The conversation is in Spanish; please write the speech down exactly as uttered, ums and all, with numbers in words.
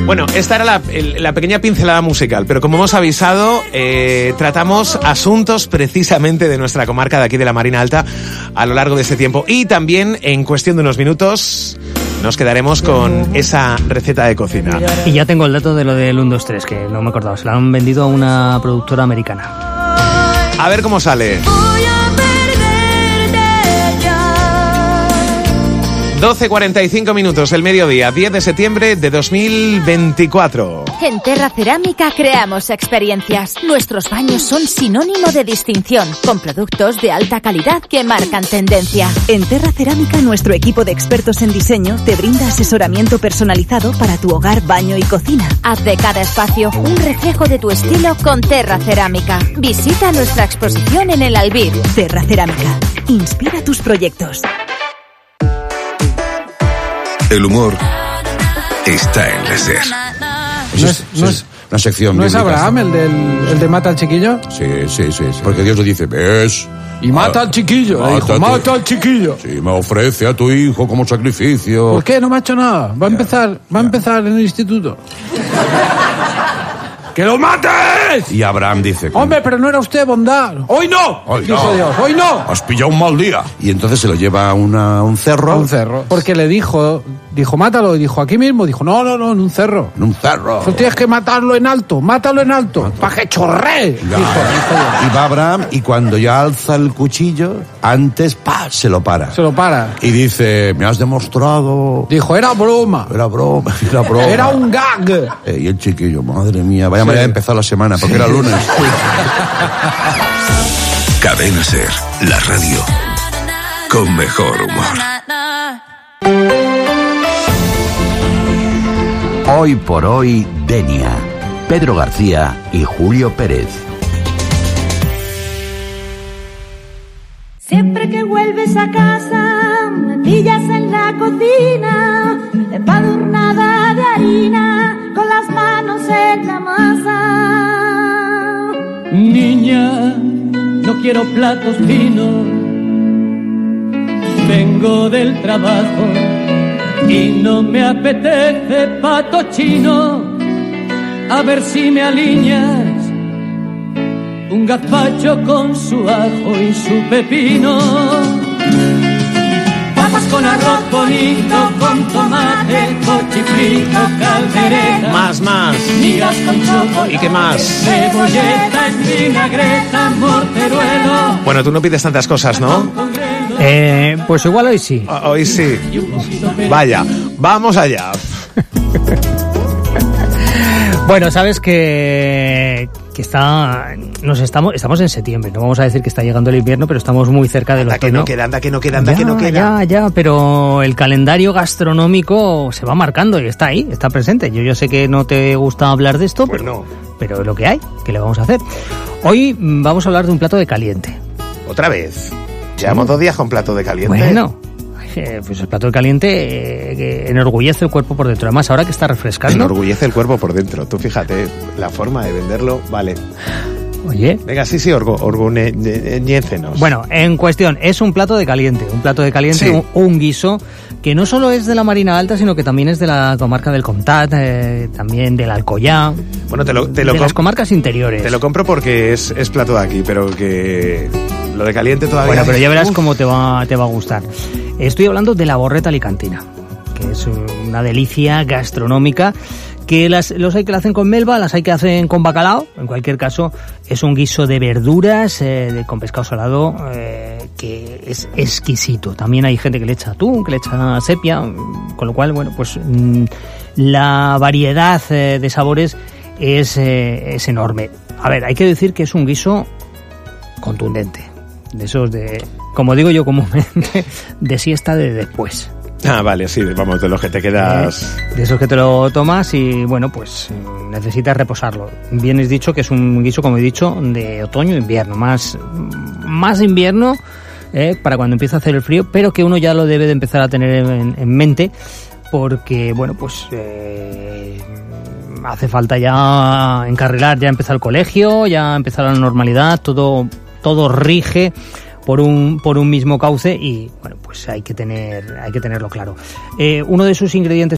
Bueno, esta era la, el, la pequeña pincelada musical, pero como hemos avisado, eh, tratamos asuntos precisamente de nuestra comarca de aquí de la Marina Alta a lo largo de este tiempo. Y también, en cuestión de unos minutos, nos quedaremos con esa receta de cocina. Y ya tengo el dato de lo del uno, dos, tres, que no me acordaba. Se la han vendido a una productora americana. A ver cómo sale. doce cuarenta y cinco minutos, el mediodía, diez de septiembre de dos mil veinticuatro. En Terra Cerámica creamos experiencias. Nuestros baños son sinónimo de distinción, con productos de alta calidad que marcan tendencia. En Terra Cerámica, nuestro equipo de expertos en diseño te brinda asesoramiento personalizado para tu hogar, baño y cocina. Haz de cada espacio un reflejo de tu estilo con Terra Cerámica. Visita nuestra exposición en el Albir. Terra Cerámica. Inspira tus proyectos. El humor está en la SER. ¿No es, no es, una sección ¿no es Abraham el, del, el de mata al chiquillo? Sí, sí, sí, sí. Porque Dios le dice, ves... Y mata al chiquillo, mata, le dijo, mata al chiquillo. Sí, me ofrece a tu hijo como sacrificio. ¿Por qué? No me ha hecho nada. Va a empezar, va a empezar en el instituto. ¡Que lo mates! Y Abraham dice... Hombre, pero no era usted bondad. ¡Hoy no! Hoy dijo no. Dios, ¡hoy no! Has pillado un mal día. Y entonces se lo lleva a una, un cerro. A un cerro. Porque le dijo, dijo, mátalo. Y dijo, aquí mismo. Dijo, no, no, no, en un cerro. En un cerro. Tú tienes que matarlo en alto. Mátalo en alto. ¡Para que chorree! Ya, dijo, y va Abraham y cuando ya alza el cuchillo, antes, ¡pa!, se lo para. Se lo para. Y dice, me has demostrado... Dijo, era broma. Era broma, era broma. Era un gag. Eh, y el chiquillo, madre mía, vaya sí. manera de empezar la semana, porque era lunes. Cadena SER, la radio con mejor humor. Hoy por hoy, Denia, Pedro García y Julio Pérez. Siempre que vuelves a casa, me pillas en la cocina, empadurnada de harina, con las manos en la masa. Niña, no quiero platos finos, vengo del trabajo y no me apetece pato chino. A ver si me alineas un gazpacho con su ajo y su pepino. Papas con arroz bonito, con tomate, cochifrito, caldereta. Más, más. Migas con chocolate. ¿Y qué más? Cebolleta, vinagreta, morteruelo. Bueno, tú no pides tantas cosas, ¿no? Eh, pues igual hoy sí. Hoy sí. Vaya, vamos allá. Bueno, sabes que, que está, nos estamos, estamos en septiembre. No vamos a decir que está llegando el invierno, pero estamos muy cerca del otoño. otoño. Que no queda, anda que no queda, anda ya, que no queda. Ya, ya, pero el calendario gastronómico se va marcando y está ahí, está presente. Yo, yo sé que no te gusta hablar de esto, pues pero, no. pero es lo que hay. ¿Qué le vamos a hacer? Hoy vamos a hablar de un plato de caliente. ¿Otra vez? Llevamos dos días con plato de caliente. Bueno, eh, pues el plato de caliente eh, que enorgullece el cuerpo por dentro. Además, ahora que está refrescando... Enorgullece el cuerpo por dentro. Tú fíjate, la forma de venderlo, vale. Oye... Venga, sí, sí, orgu, orguñécenos. Bueno, en cuestión, es un plato de caliente. Un plato de caliente, sí. un, un guiso que no solo es de la Marina Alta, sino que también es de la comarca del Comtat, eh, también del Alcoyá. Bueno, te lo, te lo de las comarcas interiores. Te lo compro porque es, es plato de aquí, pero que lo de caliente todavía... Bueno, pero ya verás Uf. cómo te va, te va a gustar. Estoy hablando de la borreta alicantina, que es una delicia gastronómica, que las, los hay que la hacen con melva, las hay que hacen con bacalao. En cualquier caso, es un guiso de verduras, eh, de, con pescado salado, eh, que es exquisito. También hay gente que le echa atún, que le echa sepia, con lo cual, bueno, pues mmm, la variedad eh, de sabores es, eh, es enorme. A ver, hay que decir que es un guiso contundente, de esos de, como digo yo comúnmente, de siesta de después. Ah, vale, sí, vamos, de los que te quedas... Eh, de esos que te lo tomas y, bueno, pues necesitas reposarlo. Bien es dicho que es un guiso, como he dicho, de otoño-invierno, más, más invierno eh, para cuando empieza a hacer el frío, pero que uno ya lo debe de empezar a tener en, en mente, porque, bueno, pues eh, hace falta ya encarrilar, ya empezar el colegio, ya empezar la normalidad, todo, todo rige por un por un mismo cauce y, bueno, pues hay que tener hay que tenerlo claro. Eh, uno de sus ingredientes